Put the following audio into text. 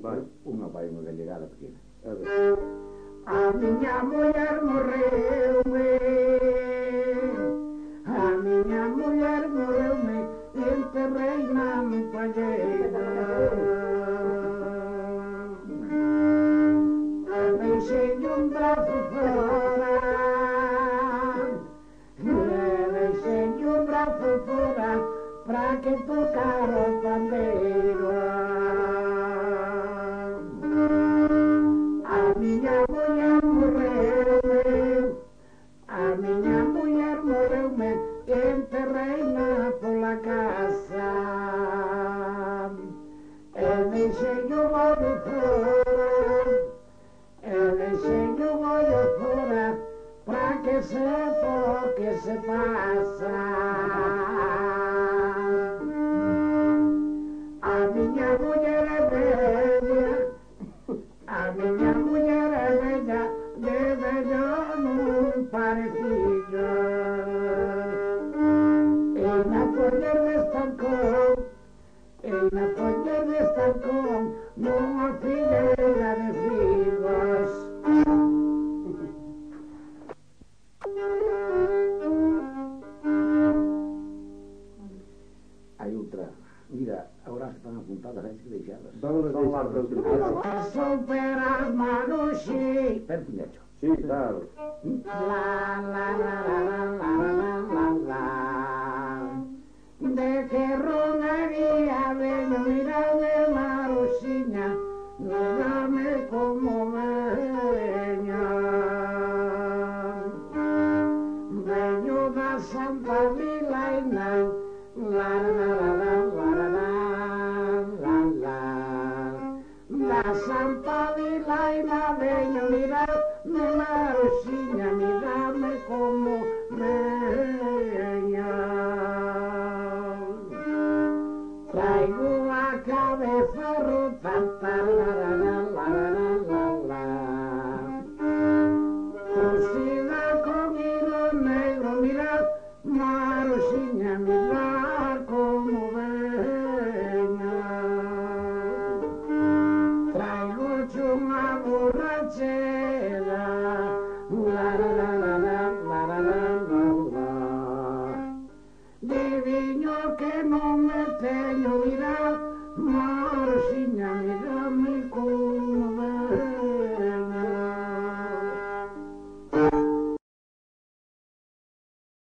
Unha vai unha gallegada pequena. A ver. A miña muller morreume, a miña muller morreume, enterrei na palleira. Deixei un brazo fora, deixei un brazo fora, pra que tocar o pandeiro. A miña muller morreume, enterreina pola casa. E deixei un ollo fora, pra que sepa o que se pasa. A miña muller é bella, a miña muller é bella, de vello non pare fillo. E na poller de estancón, nunha fileira de figos. Hai outra. Mira, agora están apuntadas, hai que deixadas. Vámonos Son las deixando. dos. Superas Maruxi, Espera, puñacho. Sí, claro. la la la la la la la la. De que ronaría veño, mírame Maruxiña, mírame como veño. Veño da Santa Vilaina, la la la la la la la. Da Santa Vilaina veño, mírame Maruxiña, mírame como veño. Traigo a cabeza rota, cosida con hilo negro, mirad, Maruxiña, mirad como veño. Traigo unha borrachera,